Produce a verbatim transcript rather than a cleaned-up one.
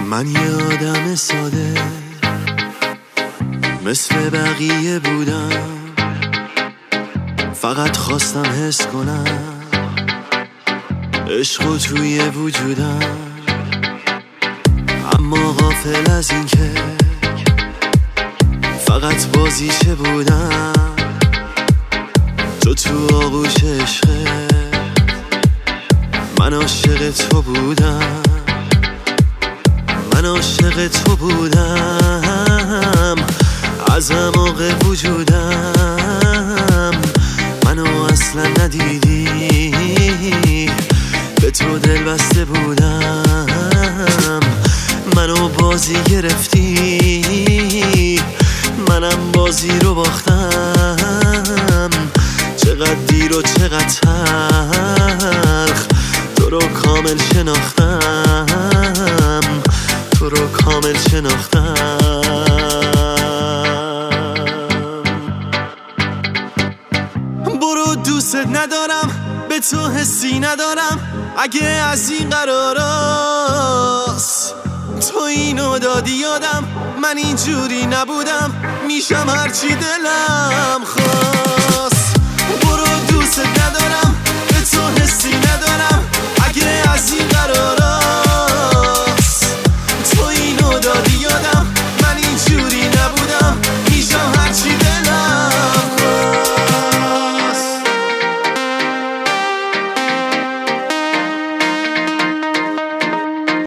من یه آدم ساده مثل بقیه بودم، فقط خواستم حس کنم عشق توی وجودم، اما غافل از این که فقط بازیچه بودم. تو تو آغوش عشقه، من عاشق تو بودم، من عاشق تو بودم از اعماق وجودم. منو اصلا ندیدی، به تو دل بسته بودم، منو بازی گرفتی، منم بازی رو باختم. چقدر دیر و چقدر تلخ تو رو کامل شناختم، تو رو کامل شناختم. برو دوست ندارم، به تو حسی ندارم، اگه از این قراراست تو اینو دادی یادم، من اینجوری نبودم، میشم هرچی دلم خواست.